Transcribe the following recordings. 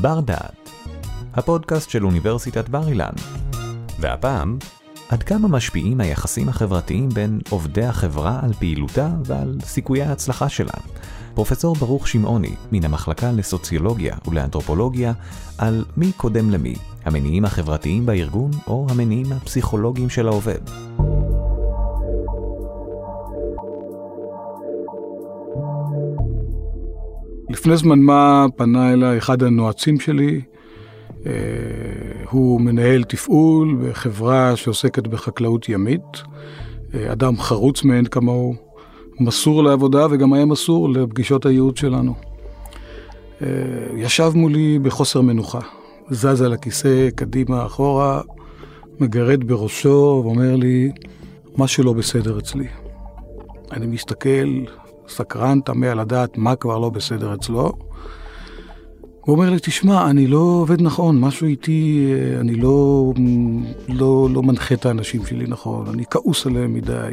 בר דעת, הפודקאסט של אוניברסיטת בר אילן. והפעם, עד כמה משפיעים היחסים החברתיים בין עובדי החברה על פעילותה ועל סיכויי ההצלחה שלה. פרופסור ברוך שמעוני, מן המחלקה לסוציולוגיה ולאנתרופולוגיה, על מי קודם למי, המניעים החברתיים בארגון או המניעים הפסיכולוגיים של העובד. לפני זמן מה פנה אליי אחד הנועצים שלי, הוא מנהל תפעול בחברה שעוסקת בחקלאות ימית, אדם חרוץ מעין כמוהו, מסור לעבודה וגם היה מסור לפגישות הייעוץ שלנו. ישב מולי בחוסר מנוחה, זז על הכיסא קדימה אחורה, מגרד בראשו ואומר לי, משהו לא בסדר אצלי. אני מסתכל, סקרן, תמה לדעת מה כבר לא בסדר אצלו. הוא אומר לי, תשמע, אני לא עובד נכון, משהו איתי, אני לא מנחה את האנשים שלי נכון, אני כעוס עליהם מדי.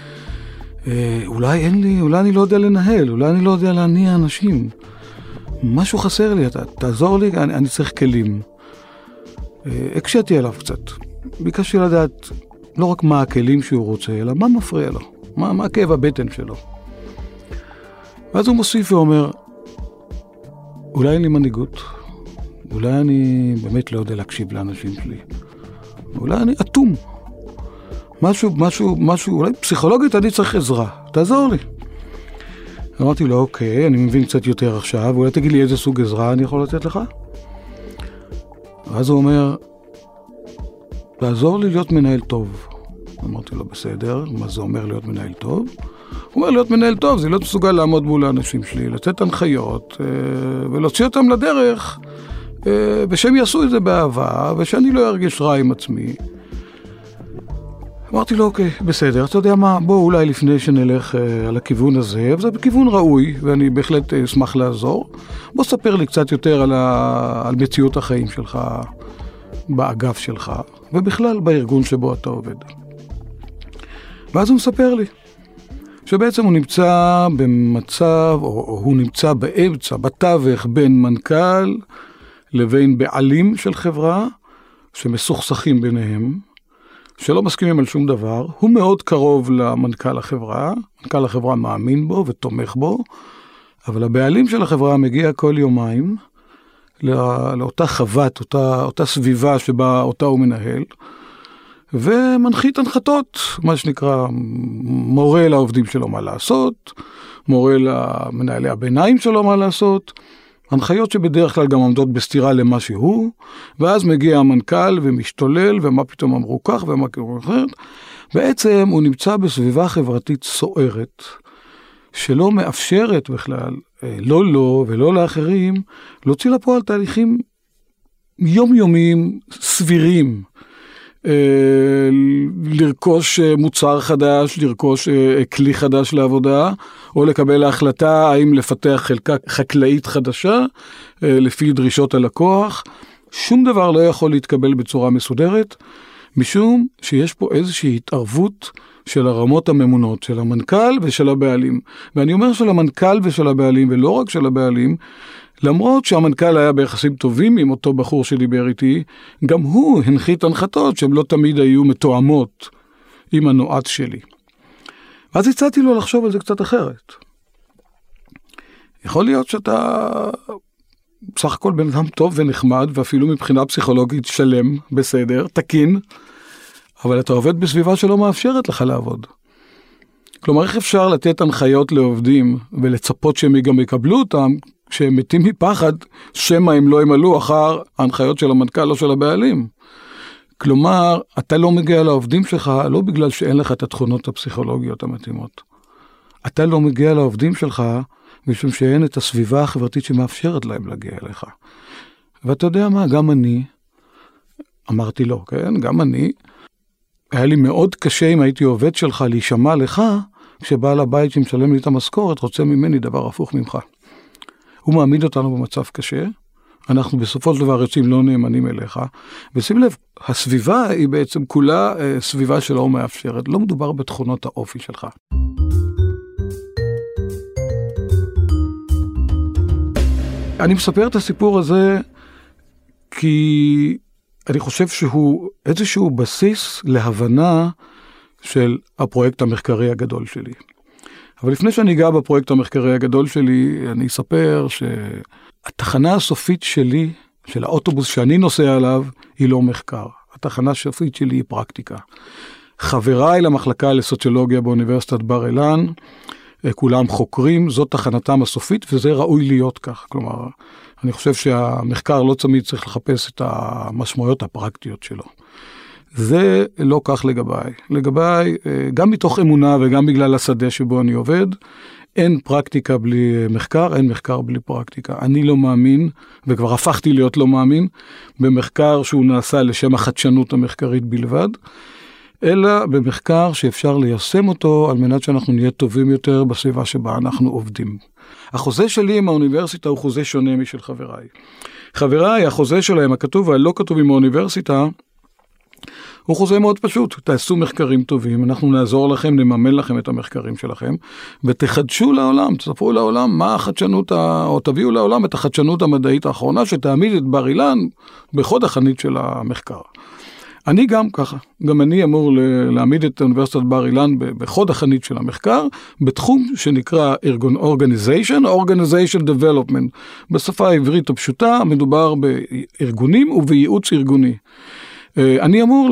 אולי אני לא יודע לנהל, אולי אני לא יודע להניע אנשים. משהו חסר לי, תעזור לי, אני צריך כלים. הקשיתי עליו קצת. ביקשתי לדעת לא רק מה הכלים שהוא רוצה, אלא מה מפריע לו, מה כאב הבטן שלו. ואז הוא מוסיף ואומר, אולי אין לי מנהיגות, אולי אני באמת לא יודע להקשיב לאנשים שלי, אולי אני אטום, משהו, אולי פסיכולוגית אני צריך עזרה, תעזור לי. אמרתי לו, אוקיי, אני מבין קצת יותר עכשיו, אולי תגיד לי איזה סוג עזרה אני יכול לתת לך? ואז הוא אומר, תעזור לי להיות מנהל טוב. אמרתי לו, בסדר, מה זה אומר להיות מנהל טוב? הוא אומר, להיות מנהל טוב, זה להיות מסוגל לעמוד מול האנשים שלי, לתת הנחיות, ולהוציא אותם לדרך, ושהם יעשו את זה באהבה, ושאני לא ארגיש רע עם עצמי. אמרתי לו, אוקיי, בסדר, אתה יודע מה, בוא אולי לפני שנלך על הכיוון הזה, וזה בכיוון ראוי, ואני בהחלט אשמח לעזור, בוא ספר לי קצת יותר על מציאות החיים שלך, באגף שלך, ובכלל בארגון שבו אתה עובד. ואז הוא מספר לי, שבעצם הוא נמצא במצב, או הוא נמצא באמצע, בתווך בין מנכ"ל לבין בעלים של חברה, שמסוכסכים ביניהם, שלא מסכימים על שום דבר. הוא מאוד קרוב למנכ"ל החברה, מנכ"ל החברה מאמין בו ותומך בו, אבל הבעלים של החברה מגיע כל יומיים לאותה חוות, אותה סביבה שבה אותה הוא מנהל, ומנחית הנחתות, מה שנקרא, מורה לעובדים שלו מה לעשות, מורה למנהלי הביניים שלו מה לעשות, הנחיות שבדרך כלל גם עומדות בסתירה למה שהוא, ואז מגיע המנכ"ל ומשתולל, ומה פתאום אמרו כך ומה קורה אחרת. בעצם הוא נמצא בסביבה חברתית סוערת, שלא מאפשרת בכלל, לא ולא לאחרים, להוציא לפועל תהליכים יומיומיים סבירים, לרכוש מוצר חדש, לרכוש כלי חדש לעבודה, או לקבל ההחלטה האם לפתח חלקה חקלאית חדשה, לפי דרישות הלקוח. שום דבר לא יכול להתקבל בצורה מסודרת, משום שיש פה איזושהי התערבות של הרמות הממונות, של המנכ"ל ושל הבעלים. ואני אומר של המנכ"ל ושל הבעלים, ולא רק של הבעלים, למרות שהמנכ"ל היה ביחסים טובים עם אותו בחור שדיבר איתי, גם הוא הנחית הנחתות שהן לא תמיד היו מתואמות עם הנועץ שלי. אז הצעתי לו לחשוב על זה קצת אחרת. יכול להיות שאתה בסך הכל בן אדם טוב ונחמד, ואפילו מבחינה פסיכולוגית שלם, בסדר, תקין, אבל אתה עובד בסביבה שלא מאפשרת לך לעבוד. כלומר, איך אפשר לתת הנחיות לעובדים ולצפות שהם גם יקבלו אותם, כשהם מתים מפחד, שמא הם לא ימלאו אחר ההנחיות של המנכ"ל או של הבעלים. כלומר, אתה לא מגיע לעובדים שלך, לא בגלל שאין לך את התכונות הפסיכולוגיות המתאימות. אתה לא מגיע לעובדים שלך, משום שאין את הסביבה החברתית שמאפשרת להם להגיע אליך. ואתה יודע מה, גם אני, אמרתי לו, כן, גם אני, היה לי מאוד קשה אם הייתי עובד שלך להישמע לך, כשבעל הבית שמשלם לי את המשכורת, רוצה ממני דבר הפוך ממך. הוא מעמיד אותנו במצב קשה, אנחנו בסופו של דבר יוצאים לא נאמנים אליך, ושים לב, הסביבה היא בעצם כולה סביבה שלא מאפשרת, לא מדובר בתכונות האופי שלך. אני מספר את הסיפור הזה כי אני חושב שהוא איזשהו בסיס להבנה של הפרויקט המחקרי הגדול שלי. אבל לפני שאני אגע בפרויקט המחקרי הגדול שלי, אני אספר שהתחנה הסופית שלי, של האוטובוס שאני נוסע עליו, היא לא מחקר. התחנה הסופית שלי היא פרקטיקה. חבריי למחלקה לסוציולוגיה באוניברסיטת בר אילן, כולם חוקרים, זאת תחנתם הסופית, וזה ראוי להיות כך. כלומר, אני חושב שהמחקר לא תמיד צריך לחפש את המשמעויות הפרקטיות שלו. זה לא כך לגביי. לגביי, גם מתוך אמונה וגם בגלל השדה שבו אני עובד, אין פרקטיקה בלי מחקר, אין מחקר בלי פרקטיקה. אני לא מאמין, וכבר הפכתי להיות לא מאמין, במחקר שהוא נעשה לשם החדשנות המחקרית בלבד, אלא במחקר שאפשר ליישם אותו על מנת שאנחנו נהיה טובים יותר בסביבה שבה אנחנו עובדים. החוזה שלי עם האוניברסיטה הוא חוזה שונה משל חבריי. חבריי, החוזה שלהם, הכתוב והלא כתוב עם האוניברסיטה, הוא חוזה מאוד פשוט. תעשו מחקרים טובים, אנחנו נעזור לכם, נממן לכם את המחקרים שלכם, ותחדשו לעולם, תספרו לעולם מה החדשנות, או תביאו לעולם את החדשנות המדעית האחרונה, שתעמיד את בר אילן בחוד החנית של המחקר. אני גם ככה, גם אני אמור להעמיד את אוניברסיטת בר אילן בחוד החנית של המחקר, בתחום שנקרא Organization Development. בשפה העברית הפשוטה מדובר בארגונים ובייעוץ ארגוני. אני אמור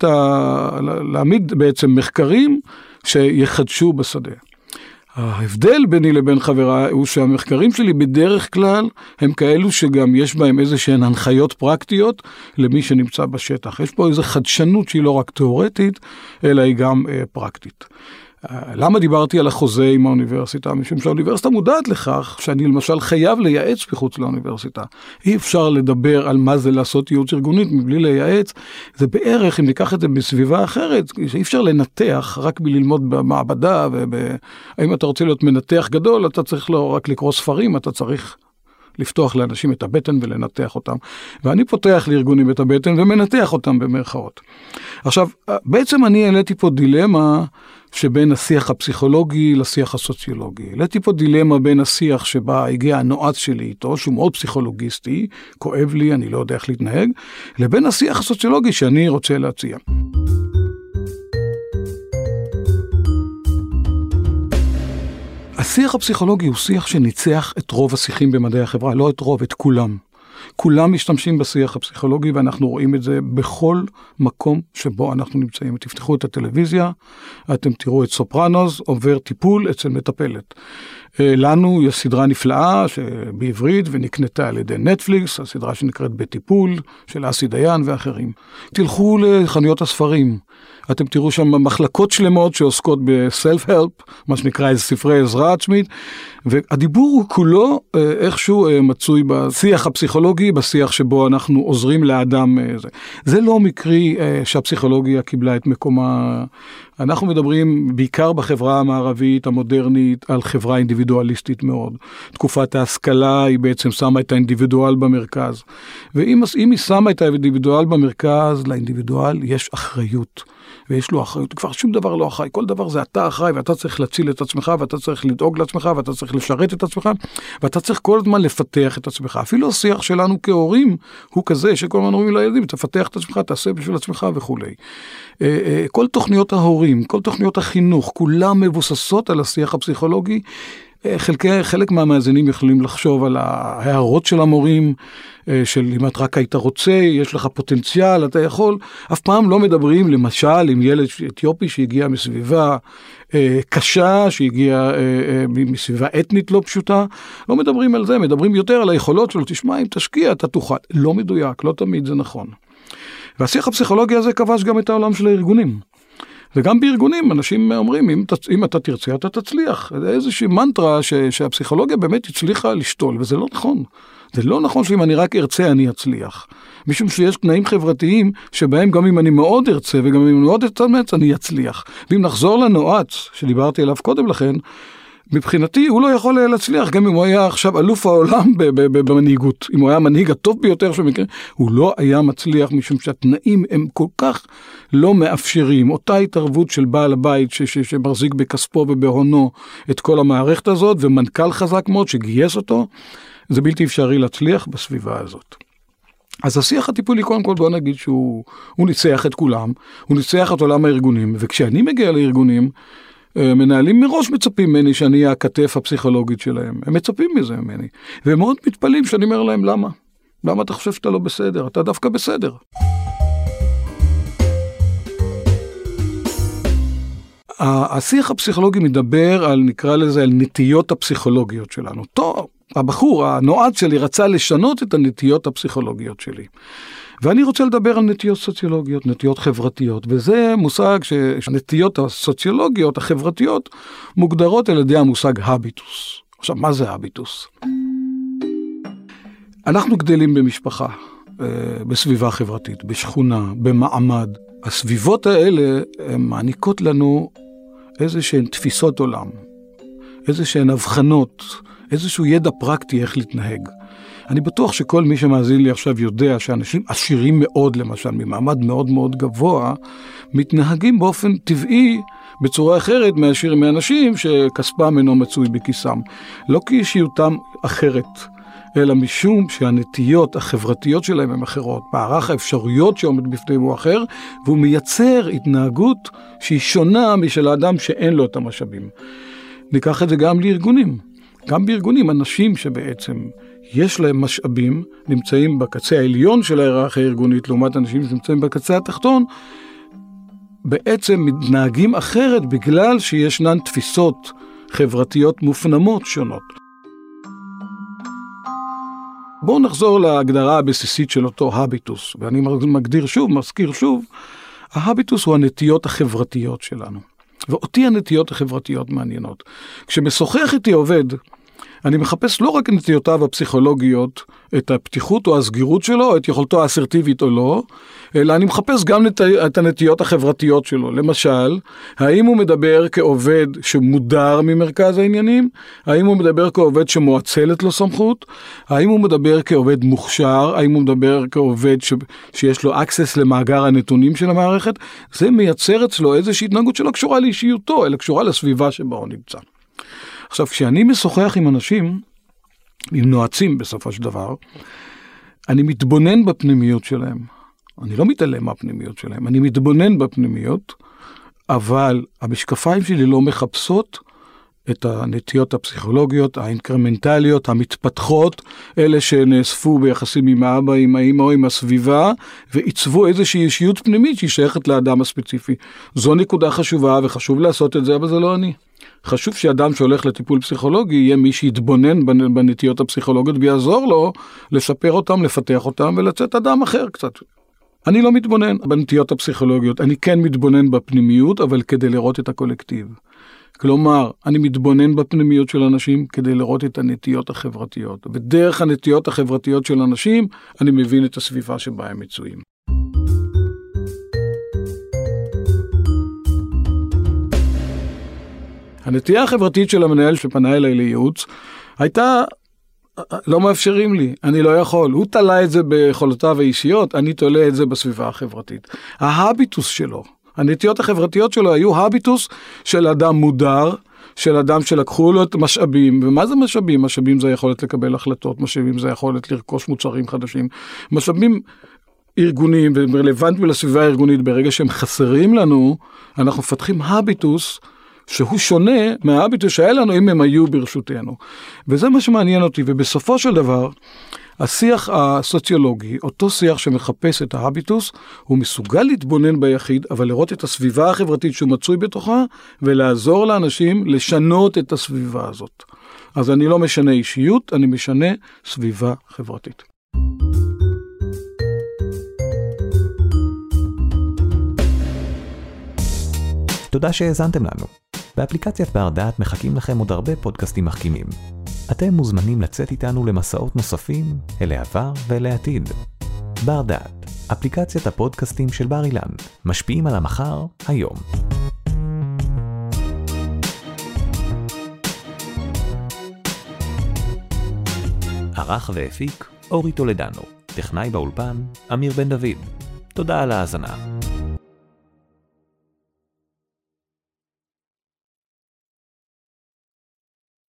להעמיד בעצם מחקרים שיחדשו בשדה. ההבדל ביני לבין חבריי הוא שהמחקרים שלי בדרך כלל הם כאלו שגם יש בהם איזה שהן הנחיות פרקטיות למי שנמצא בשטח. יש פה איזו חדשנות שהיא לא רק תיאורטית, אלא היא גם פרקטית. למה דיברתי על החוזה עם האוניברסיטה? משום שהאוניברסיטה מודעת לכך שאני למשל חייב לייעץ בחוץ לאוניברסיטה. אי אפשר לדבר על מה זה לעשות ייעוץ ארגונית מבלי לייעץ. זה בערך, אם ניקח את זה בסביבה אחרת, שאי אפשר לנתח רק בללמוד במעבדה, האם אתה רוצה להיות מנתח גדול, אתה צריך לא רק לקרוא ספרים, אתה צריך לפתוח לאנשים את הבטן ולנתח אותם. ואני פותח לארגונים את הבטן ומנתח אותם במרכאות. עכשיו, בעצם אני העליתי פה דילמה שבין השיח הפסיכולוגי לשיח הסוציולוגי. העליתי פה דילמה בין השיח שבה הגיע הנועץ שלי איתו, שהוא מאוד פסיכולוגיסטי, כואב לי, אני לא יודע איך להתנהג, לבין השיח הסוציולוגי שאני רוצה להציע. השיח הפסיכולוגי הוא שיח שניצח את רוב השיחים במדעי החברה, לא את רוב, את כולם. כולם משתמשים בשיח הפסיכולוגי, ואנחנו רואים את זה בכל מקום שבו אנחנו נמצאים. תפתחו את הטלוויזיה, אתם תראו את סופרנוס, עובר טיפול אצל מטפלת. לנו יש סדרה נפלאה בעברית ונקנתה על ידי נטפליקס, הסדרה שנקראת בטיפול, של אסי דיין ואחרים. תלכו לחנויות הספרים, אתם תראו שם מחלקות שלמות שעוסקות ב-self-help, מה שנקרא ספרי עזרה עצמית, והדיבור הוא כולו איכשהו מצוי בשיח הפסיכולוגי, בשיח שבו אנחנו עוזרים לאדם. זה לא מקרי שהפסיכולוגיה קיבלה את מקומה. אנחנו מדברים בעיקר בחברה המערבית המודרנית על חברה אינדיבידואליסטית מאוד. תקופת ההשכלה היא בעצם שמה את האינדיבידואל במרכז. ואם היא שמה את האינדיבידואל במרכז, לאינדיבידואל יש אחריות. ויש לו אחריות, כבר שום דבר לא אחראי, כל דבר זה אתה אחראי, ואתה צריך להציל את עצמך, ואתה צריך לדאוג לעצמך, ואתה צריך לשרת את עצמך, ואתה צריך כל הזמן לפתח את עצמך. אפילו השיח שלנו כהורים הוא כזה, שכל הזמן אומרים לילדים, תפתח את עצמך, תעשה בשביל עצמך וכו'. כל תוכניות ההורים, כל תוכניות החינוך, כולם מבוססות על השיח הפסיכולוגי. חלק מהמאזינים יכולים לחשוב על ההערות של המורים, של אם את רק היית רוצה, יש לך פוטנציאל, אתה יכול. אף פעם לא מדברים, למשל, עם ילד אתיופי שהגיע מסביבה קשה, שהגיע מסביבה אתנית לא פשוטה, לא מדברים על זה, מדברים יותר על היכולות שלו, תשמע, אם תשקיע, אתה תוכל. לא מדויק, לא תמיד זה נכון. והשיח הפסיכולוגי הזה כבש גם את העולם של הארגונים. וגם בארגונים אנשים אומרים, אם אתה תרצה, אתה תצליח. זה איזושהי מנטרה שהפסיכולוגיה באמת הצליחה לשתול, וזה לא נכון. זה לא נכון שאם אני רק ארצה, אני אצליח. משום שיש תנאים חברתיים שבהם גם אם אני מאוד ארצה וגם אם אני מאוד אתאמץ, אני אצליח. ואם נחזור לנועץ, שדיברתי עליו קודם לכן, מבחינתי הוא לא יכול להצליח, גם אם הוא היה עכשיו אלוף העולם במנהיגות. אם הוא היה המנהיג הטוב ביותר שמקרה, הוא לא היה מצליח, משום שהתנאים הם כל כך לא מאפשרים. אותה התערבות של בעל הבית שמחזיק בכספו ובהונו את כל המערכת הזאת, ומנכ"ל חזק מאוד שגייס אותו, זה בלתי אפשרי להצליח בסביבה הזאת. אז השיח הטיפולי, קודם כל בוא נגיד שהוא ניצח את כולם, הוא ניצח את עולם הארגונים, וכשאני מגיע לארגונים, מנהלים מראש מצפים ממני שאני אהיה הכתף הפסיכולוגית שלהם. הם מצפים מזה ממני. והם מאוד מתפלאים שאני אומר להם, למה? למה אתה חושב שאתה לא בסדר? אתה דווקא בסדר. השיח הפסיכולוגי מדבר על, נקרא לזה, על נטיות הפסיכולוגיות שלנו. טוב, הבחור, הנועד שלי, רצה לשנות את הנטיות הפסיכולוגיות שלי. ואני רוצה לדבר על נטיות סוציולוגיות, נטיות חברתיות, וזה מושג שהנטיות הסוציולוגיות, החברתיות, מוגדרות על ידי המושג הביטוס. עכשיו, מה זה הביטוס? אנחנו גדלים במשפחה, בסביבה חברתית, בשכונה, במעמד. הסביבות האלה מעניקות לנו איזשהן תפיסות עולם, איזשהן הבחנות, איזשהו ידע פרקטי איך להתנהג. אני בטוח שכל מי שמאזין לי עכשיו יודע שאנשים עשירים מאוד, למשל, ממעמד מאוד מאוד גבוה, מתנהגים באופן טבעי בצורה אחרת מאנשים שכספם אינו מצוי בכיסם. לא כי אישיותם אחרת, אלא משום שהנטיות החברתיות שלהם הן אחרות. מערך האפשרויות שעומד בפניהם הוא אחר, והוא מייצר התנהגות שהיא שונה משל האדם שאין לו את המשאבים. ניקח את זה גם לארגונים. גם בארגונים, אנשים שבעצם יש להם משאבים, נמצאים בקצה העליון של ההיררכיה הארגונית, לעומת אנשים שנמצאים בקצה התחתון, בעצם מתנהגים אחרת בגלל שישנן תפיסות חברתיות מופנמות שונות. בואו נחזור להגדרה הבסיסית של אותו הביטוס, ואני מזכיר שוב, ההביטוס הוא הנטיות החברתיות שלנו. ואותי הנטיות החברתיות מעניינות. כשמשוחח איתי עובד, אני מחפש לא רק נטיותיו הפסיכולוגיות, את הפתיחות או הסגירות שלו, את יכולתו האסרטיבית או לא, אלא אני מחפש גם את הנטיות החברתיות שלו. למשל, האם הוא מדבר כעובד שמודר ממרכז העניינים? האם הוא מדבר כעובד שמואצלת לו סמכות? האם הוא מדבר כעובד מוכשר? האם הוא מדבר כעובד שיש לו access למאגר הנתונים של המערכת? זה מייצר אצלו איזושהי התנהגות שלא קשורה לאישיותו, אלא קשורה לסביבה שבה הוא נמצא. עכשיו, כשאני משוחח עם אנשים, עם נועצים בסופו של דבר, אני מתבונן בפנימיות שלהם. אני לא מתעלם מהפנימיות שלהם, אני מתבונן בפנימיות, אבל המשקפיים שלי לא מחפשות את הנטיות הפסיכולוגיות, האינקרמנטליות, המתפתחות, אלה שנאספו ביחסים עם האבא, עם האמא או עם הסביבה, ועיצבו איזושהי אישיות פנימית שהיא שייכת לאדם הספציפי. זו נקודה חשובה וחשוב לעשות את זה, אבל זה לא אני. חשוב שאדם שהולך לטיפול פסיכולוגי יהיה מי שיתבונן בנטיות הפסיכולוגיות ויעזור לו לשפר אותם, לפתח אותם ולצאת אדם אחר קצת. אני לא מתבונן בנטיות הפסיכולוגיות, אני כן מתבונן בפנימיות, אבל כדי לראות את הקולקטיב. כלומר, אני מתבונן בפנימיות של אנשים כדי לראות את הנטיות החברתיות. ודרך הנטיות החברתיות של אנשים, אני מבין את הסביבה שבה הם מצויים. הנטייה החברתית של המנהל שפנה אליי לייעוץ, הייתה, לא מאפשרים לי, אני לא יכול. הוא תלה את זה ביכולותיו האישיות, אני תולה את זה בסביבה החברתית. ההביטוס שלו, הנטיות החברתיות שלו היו הביטוס של אדם מודר, של אדם שלקחו לו את משאבים. ומה זה משאבים? משאבים זה יכולת לקבל החלטות, משאבים זה יכולת לרכוש מוצרים חדשים. משאבים ארגוניים ורלוונטיים לסביבה הארגונית, ברגע שהם חסרים לנו, אנחנו מפתחים הביטוס שהוא שונה מההביטוס שהיה לנו אם הם היו ברשותנו. וזה מה שמעניין אותי, ובסופו של דבר, השיח הסוציולוגי, אותו שיח שמחפש את ההביטוס, הוא מסוגל להתבונן ביחיד, אבל לראות את הסביבה החברתית שהוא מצוי בתוכה, ולעזור לאנשים לשנות את הסביבה הזאת. אז אני לא משנה אישיות, אני משנה סביבה חברתית. תודה שהאזנתם לנו. באפליקציית בר דעת מחכים לכם עוד הרבה פודקאסטים מחכימים. אתם מוזמנים לצאת איתנו למסעות נוספים אל העבר ואל העתיד. בר דעת, אפליקציית הפודקאסטים של בר אילן, משפיעים על המחר היום. ערך והפיק אורי טולדנו, טכנאי באולפן אמיר בן דוד. תודה על ההאזנה.